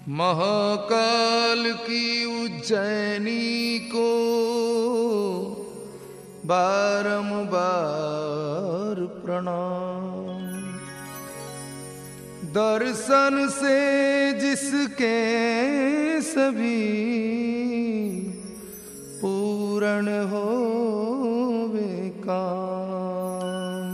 महाकाल की उज्जैनी को बारंबार प्रणाम। दर्शन से जिसके सभी पूर्ण होवे काम।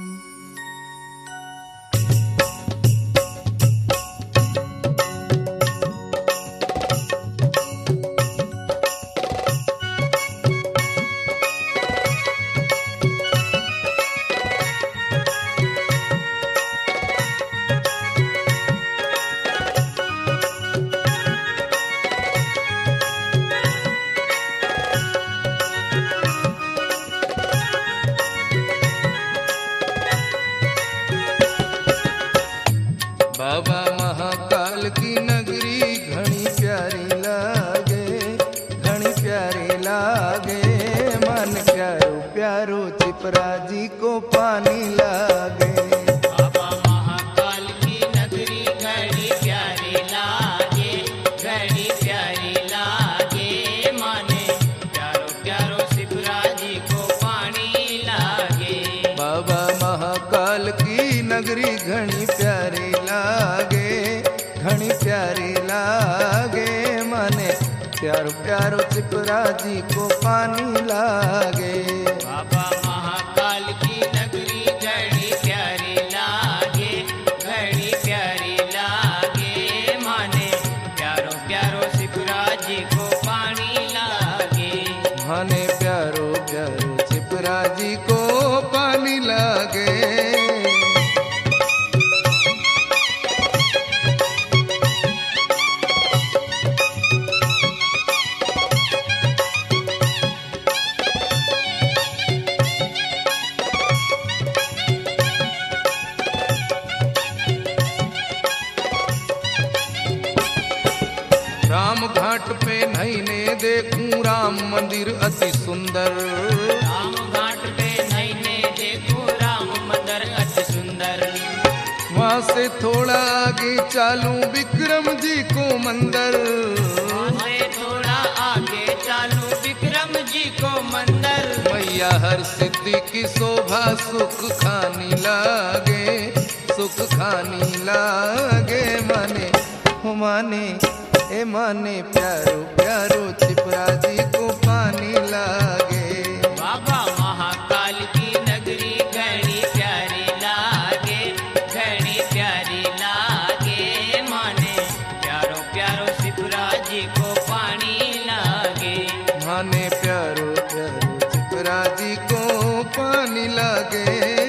बाबा महाकाल की नगरी घनी प्यारी लागे, घनी प्यारी लागे। मन प्यारो प्यारो चिपरा जी को पानी लागे। बाबा महाकाल की नगरी घनी प्यारी लागे, घनी प्यारी लागे। माने प्यारो प्यारो चिपरा जी को पानी लागे। बाबा महाकाल की नगरी घनी प्यारी लागे, घनी प्यारी लागे। माने प्यारो प्यारो चिपरा जी को पानी लागे। बाबा महाकाल की नगरी घनी प्यारी लागे, घनी प्यारी लागे। माने प्यारो प्यारो चिपरा जी को पानी लागे। माने प्यारो प्यारो चिपरा जी को पानी लागे। राम घाट पे नैने देखूं राम मंदिर अति सुंदर। राम घाट पे नैने देखो राम मंदिर अति सुंदर। वहाँ से थोड़ा आगे चालूं विक्रम जी को मंदिर। वहाँ से थोड़ा आगे चालू विक्रम जी को मंदिर। मैया हर सिद्धि की शोभा सुख खानी लागे, सुख खानी लागे। माने हो माने ए माने प्यारो प्यारो चिपरा जी को पानी लागे। बाबा महाकाल की नगरी घनी प्यारी लागे, घनी प्यारी लागे। माने प्यारो प्यारो चिपरा जी को पानी लागे। माने प्यारो प्यारो चिपरा जी को पानी लागे।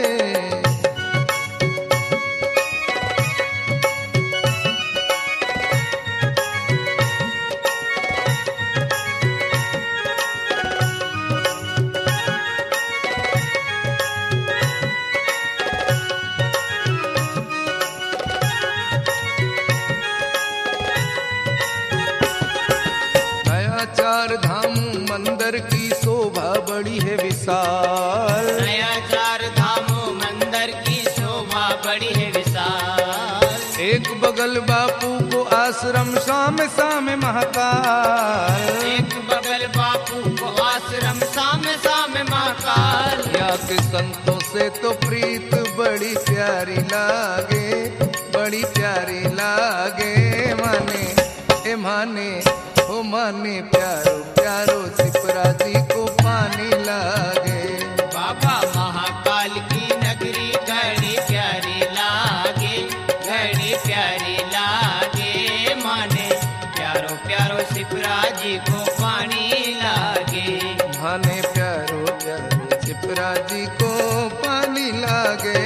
चार धाम मंदिर की शोभा बड़ी है विशाल। नया चार धामों मंदिर की शोभा बड़ी है विशाल। एक बगल बापू को आश्रम सामे सामे महाकाल। एक बगल बापू को आश्रम सामे सामे महाकाल। यहाँ के संतों से तो प्रीत बड़ी प्यारी लागे, बड़ी प्यारी लागे। माने ए माने ओ माने प्यारो प्यारो चिपरा जी को पानी लागे। बाबा महाकाल की नगरी घनी प्यारी लागे, घनी प्यारी लागे। माने प्यारो प्यारो चिपरा जी को पानी लागे। माने प्यारो प्यारो चिपरा जी को पानी लागे।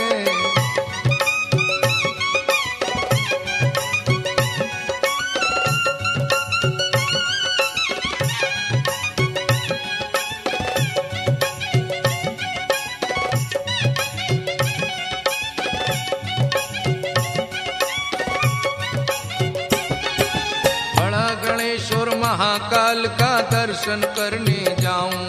महाकाल का दर्शन करने जाऊं।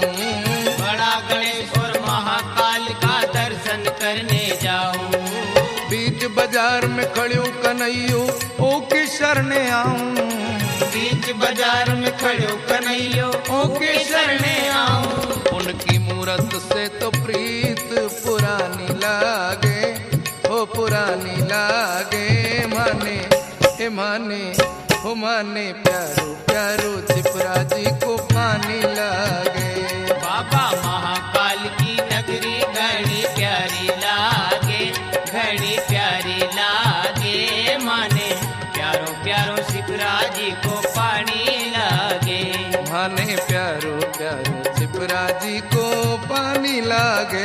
बड़ा गणेश और महाकाल का दर्शन करने जाऊं। बीत बीच बाजार में खड़ियो कन्हैयो ओ के शरणे आऊं, बीच बाजार में खड़ो कन्हैयो ओ के शरणे आऊं। उनकी मूरत से तो प्रीत पुरानी लागे, ओ पुरानी लागे। माने ए माने हो माने प्यारो प्यारो छिपरा जी को पानी लागे। बाबा महाकाल की नगरी घड़ी प्यारी लागे, घड़ी प्यारी लागे। माने प्यारो प्यारो सिपरा जी को पानी लागे। माने प्यारो प्यारो छिपरा जी को पानी लागे।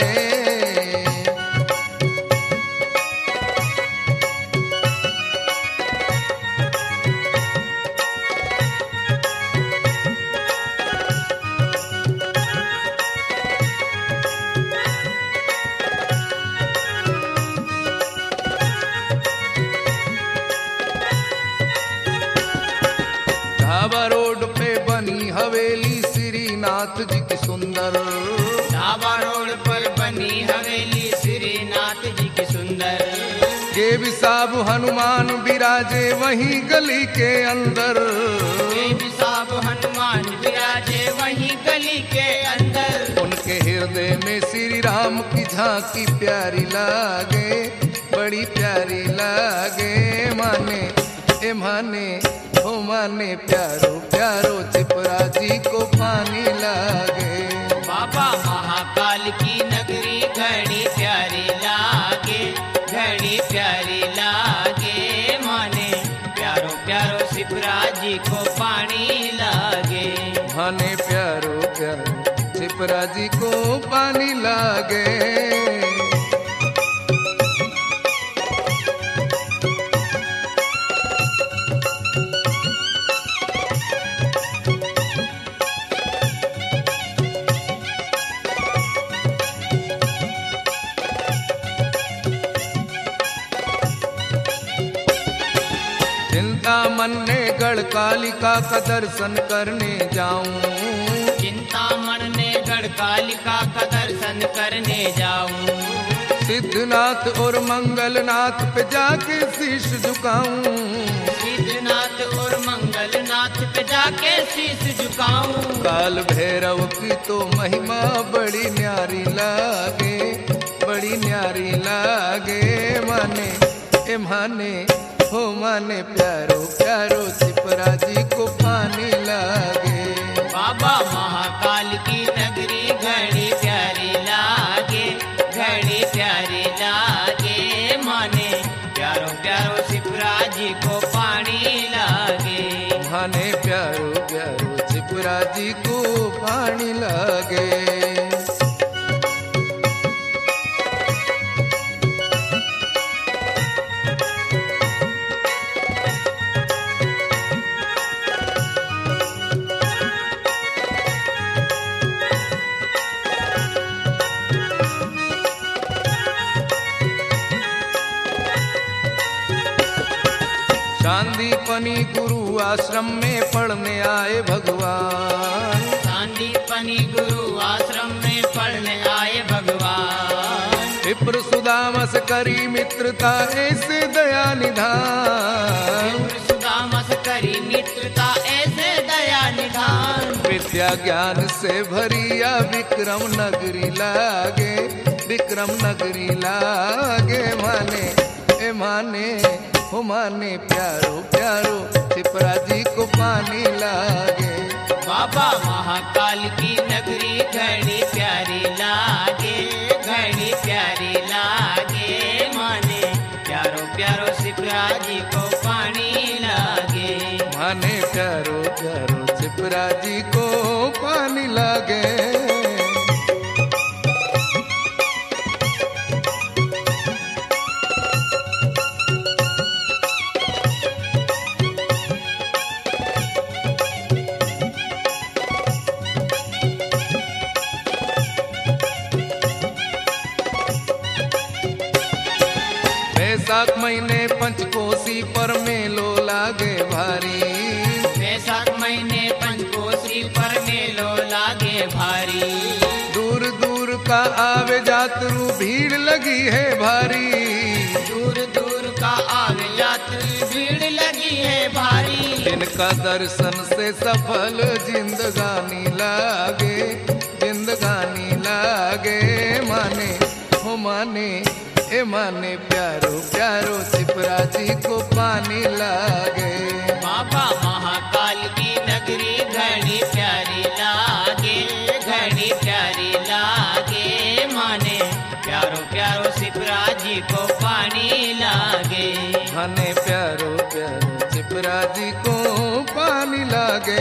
ढाबा रोड पे बनी हवेली श्रीनाथ जी की सुंदर, ढाबा रोड पर बनी हवेली श्रीनाथ जी की सुंदर। देवी साहब हनुमान विराजे वहीं गली के अंदर, देवी साहब हनुमान विराजे वहीं गली के अंदर। उनके हृदय में श्री राम की झांकी प्यारी लागे, बड़ी प्यारी लागे। माने ए माने हो माने प्यारो प्यारो छिपरा जी को पानी लागे। बाबा महाकाल की नगरी घड़ी प्यारी लागे, घड़ी प्यारी लागे। माने प्यारो प्यारो सिपरा जी को पानी लागे। माने प्यारो प्यारो छिपरा जी को पानी लागे। मन ने गढ़ कालिका का दर्शन करने जाऊं, चिंता मन ने गढ़ कालिका का दर्शन करने जाऊं। सिद्धनाथ और मंगलनाथ पे जाके शीश झुकाऊं, सिद्धनाथ और मंगलनाथ पे जाके शीश झुकाऊं। काल भैरव की तो महिमा बड़ी न्यारी लागे, बड़ी न्यारी लागे। माने ए माने हो माने प्यारो प्यारो छिपरा जी को पानी लागे। बाबा महाकाल की नगरी घड़ी प्यारी लागे, घड़ी प्यारी लागे। माने प्यारो प्यारो सिपरा जी को पानी लागे। माने प्यारो प्यारो छिपरा जी को पानी लागे। शांदीपनी गुरु आश्रम में पढ़ने आए भगवान, शांदीपनी गुरु आश्रम में पढ़ने आए भगवान। विप्र सुदामा से करी मित्रता ऐसे दया निधान, विप्र सुदामा से करी मित्रता ऐसे दया निधान। विद्या ज्ञान से भरिया विक्रम नगरी लागे, विक्रम नगरी लागे। माने ए माने हो माने प्यारो प्यारो छिपरा जी को पानी लागे। बाबा महाकाल की नगरी घड़ी प्यारी लागे, घड़ी प्यारी लागे। माने प्यारो प्यारो सिपरा जी को पानी लागे। माने प्यारो प्यारो छिपरा जी को पानी लागे। वैशाख महीने पंचकोशी पर मेलो लागे भारी, वैशाख महीने पंचकोशी पर मेलो लागे भारी। दूर दूर का आवे जातरू भीड़ लगी है भारी, दूर दूर उनका दर्शन से सफल जिंदगानी लागे, जिंदगानी लागे। माने हो माने ए माने प्यारो प्यारो छिपरा जी को पानी लागे। बाबा महाकाल की नगरी घड़ी प्यारी लागे, घड़ी प्यारी लागे। माने प्यारो प्यारो सिपरा जी को पानी लागे। माने प्यारो प्यारो छिपरा जी को पानी लागे।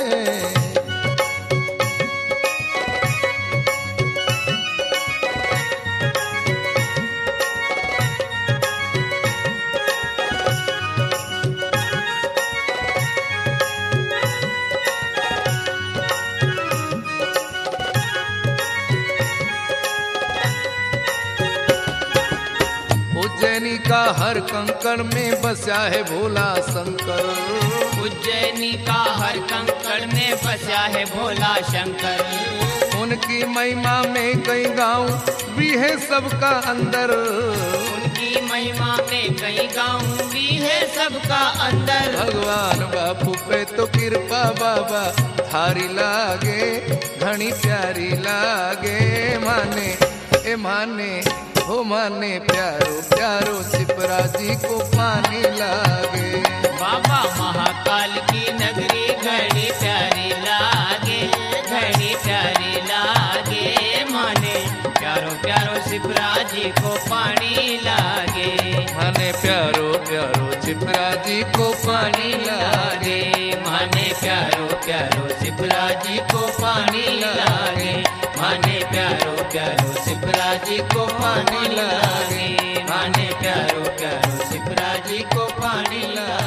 उज्जैनी का हर कंकड़ में बसा है भोला शंकर। उज्जैनी का हर कंकड़ में बसा है भोला शंकर। उनकी महिमा में कई गांव भी है सबका अंदर। उनकी महिमा में कई गांव भी है सबका अंदर। भगवान बापू पे तो कृपा बाबा थारी लागे, घनी प्यारी लागे। माने ए माने हो माने प्यारो प्यारो छिपरा जी को पानी लागे। बाबा महाकाल की नगरी घड़ी प्यारी लागे, घड़ी प्यारी लागे। माने प्यारो प्यारो सिपरा जी को पानी लागे। माने प्यारो प्यारो छिपरा जी को पानी लागे। माने प्यारो प्यारो सिपरा जी को पानी लागे। माने प्यारो प्यारो सिपरा जी को पानी लागे। माने प्यारो प्यारो सिपरा जी को पानी लागे।